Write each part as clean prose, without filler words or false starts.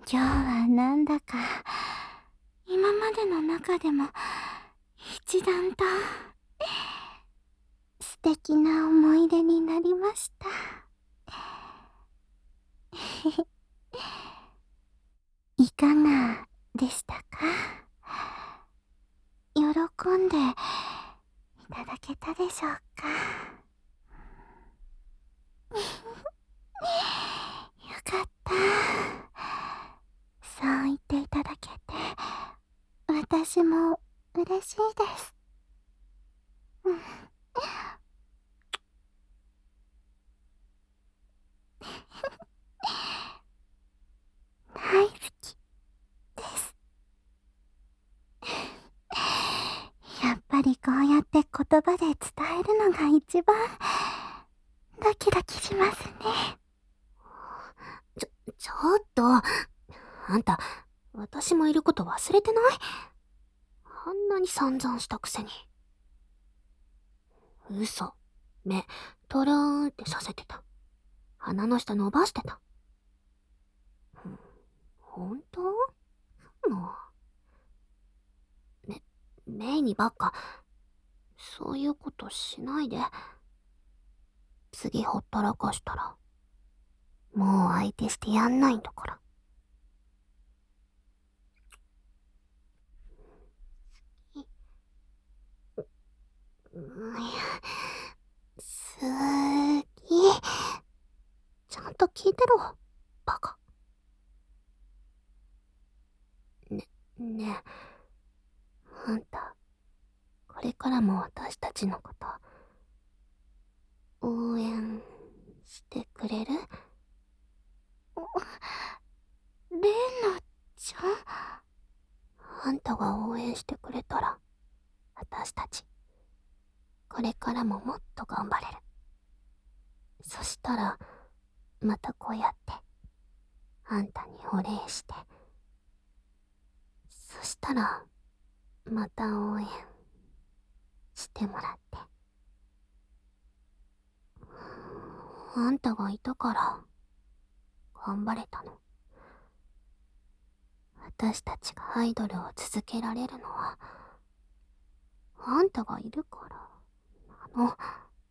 今日はなんだか今までの中でも一段と素敵な思い出になりました。いかがでしたか？喜んでいただけたでしょうか？よかった。そう言っていただけて、私も嬉しいです。うん。大好きです。やっぱりこうやって言葉で伝えるのが一番ドキドキしますね。 ちょっと、あんた、私もいること忘れてない？あんなに散々したくせに。嘘。目、トローンってさせてた。鼻の下伸ばしてた。ほんと？もう。メイにばっか、そういうことしないで。次ほったらかしたら、もう相手してやんないんだから。好き。ちゃんと聞いてろ、バカ。ねえ、あんた、これからも私たちのこと、応援してくれる？ レイナちゃん？ あんたが応援してくれたら、私たち、これからももっと頑張れる。そしたら、またこうやって、あんたにお礼して、そしたら、また応援してもらって。あんたがいたから、頑張れたの。私たちがアイドルを続けられるのは、あんたがいるからなの。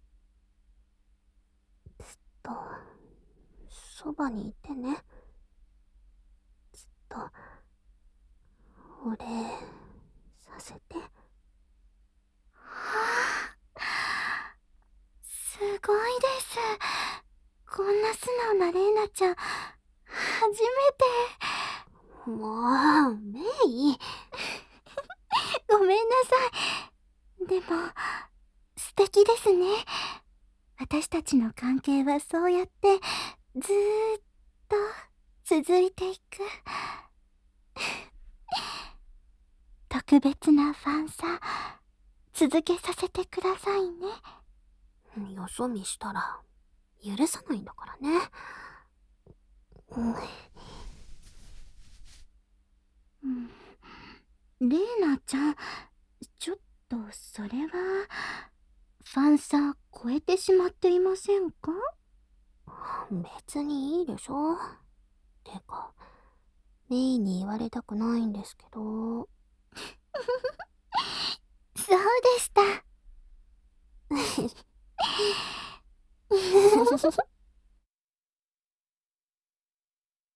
ずっと、そばにいてね。ずっと、お礼させて。 はあ、すごいです。こんな素直なレイナちゃん、初めて。 もう、メイ。 ごめんなさい。でも、素敵ですね。私たちの関係はそうやってずーっと続いていく。特別なファンサ、続けさせてくださいね。 よそ見したら、許さないんだからね。 うん。レイナちゃん、ちょっとそれは、ファンサ超えてしまっていませんか？ 別にいいでしょ。てか、メイに言われたくないんですけど。 そうでした。